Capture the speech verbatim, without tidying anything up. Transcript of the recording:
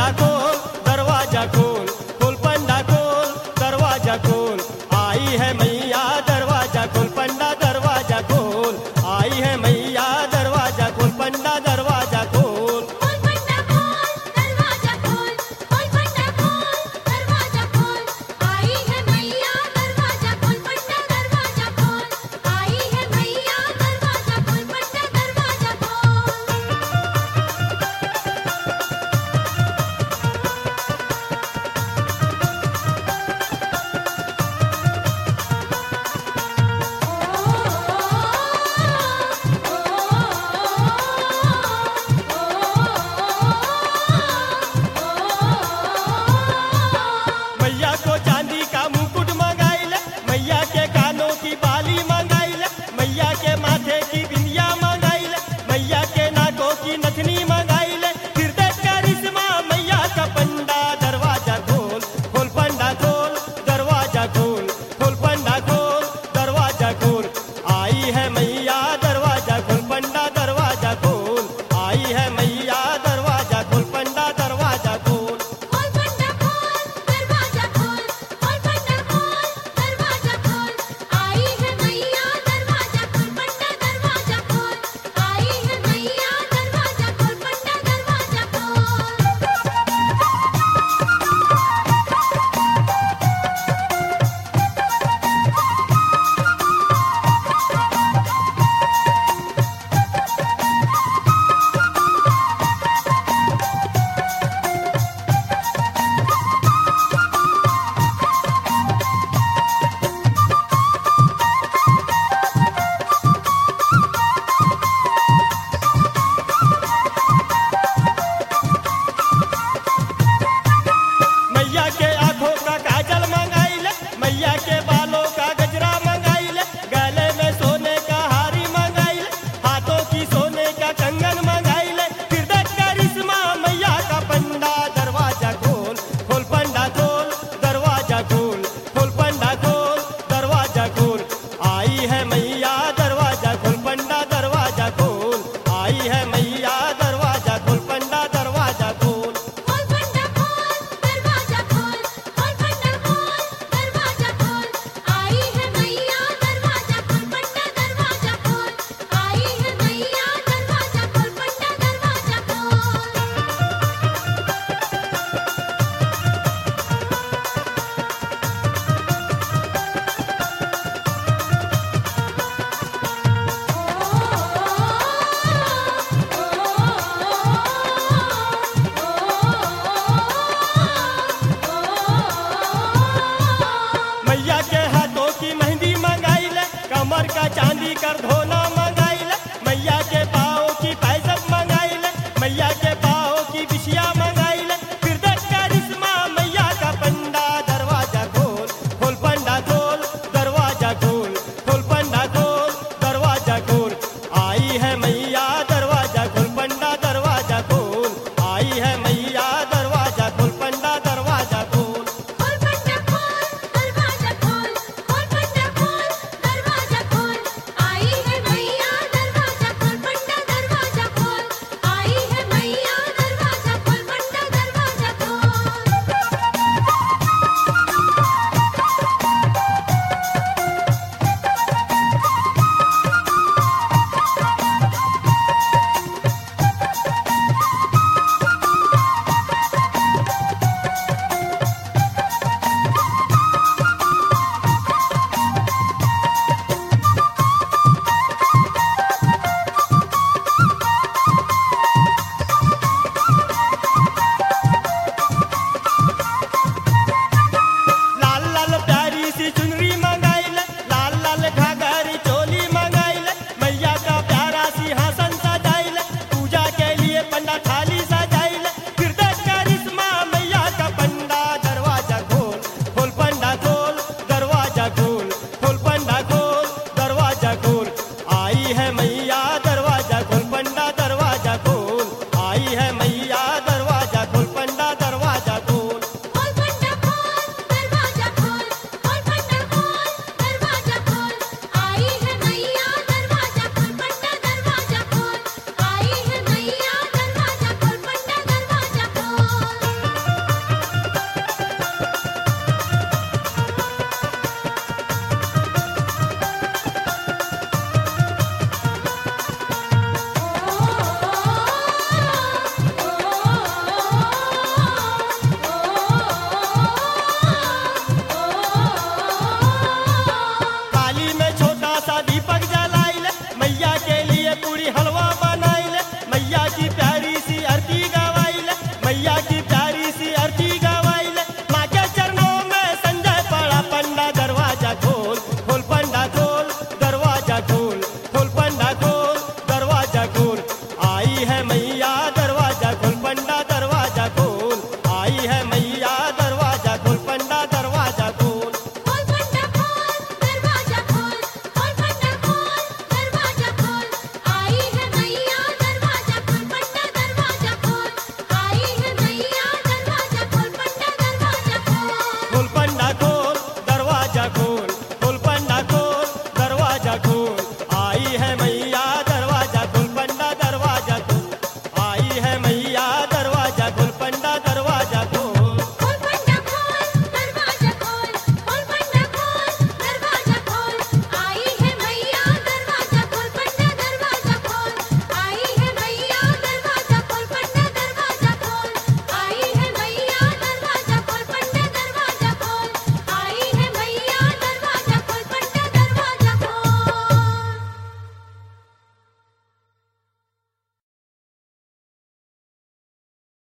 खोल दरवाजा खोल खोल पंडा खोल दरवाजा खोल आई है मैया दरवाजा खोल पंडा दरवाजा खोल आई है मैया दरवाजा खोल पंडा दरवाजा खोल खोल पंडा खोल दरवाजा खोल खोल पंडा खोल दरवाजा खोल आई है मैया दरवाजा खोल पंडा दरवाजा खोल आई है मैया दरवाजा खोल पंडा दरवाजा खोल। मैया को चांदी का मुकुट मंगाइल मैया के कानों की बाली मंगाइल मैया के माथे की बिंदिया मंगाइल मैया के नाकों की नथनी मंगाइल हृदय करिश्मा मैया का पंडा दरवाजा खोल खोल पंडा खोल दरवाजा खोल खोल पंडा खोल दरवाजा खोल आई है मैया दरवाजा खोल पंडा दरवाजा खोल आई है मैया दरवाजा खोल पंडा दरवाजा खोल खोल पंडा खोल दरवाजा खोल खोल पंडा खोल दरवाजा खोल आई है मैया दरवाजा खोल पंडा दरवाजा खोल आई है मैया दरवाजा खोल पंडा दरवाजा खोल। मैया के आंखों का काजल मंगाइल मैया के बालों का गजरा मंगाइल गले में सोने का हारी मंगाइल हाथों की सोने का कंगन मंगाइल हृदय करिश्मा मैया का पंडा दरवाजा खोल खोल पंडा खोल दरवाजा खोल खोल पंडा खोल दरवाजा खोल आई है मैया दरवाजा खोल पंडा दरवाजा खोल आई है मैया दरवाजा खोल पंडा दरवाजा खोल खोल पंडा खोल दरवाजा खोल खोल पंडा खोल दरवाजा खोल आई है मैया दरवाजा खोल पंडा दरवाजा खोल आई है मैया दरवाजा खोल पंडा दरवाजा खोल। मैया के हाथों की मेहंदी मंगाइल कमर का चांदी कर धोना मंगाइल मैया के पाँव की पैजब मंगाइल मैया के पाँव की बिछिया मंगाइल हृदय करिश्मा मैया का पंडा दरवाजा खोल खोल पंडा खोल दरवाजा खोल खोल पंडा खोल दरवाजा खोल आई है मैया दरवाजा खोल पंडा दरवाजा खोल आई है मैया दरवाजा खोल पंडा दरवाजा खोल खोल पंडा खोल दरवाजा खोल खोल पंडा खोल दरवाजा खोल आई है मैया दरवाजा खोल पंडा दरवाजा खोल आई है मैया दरवाजा खोल पंडा दरवाजा खोल। मैया की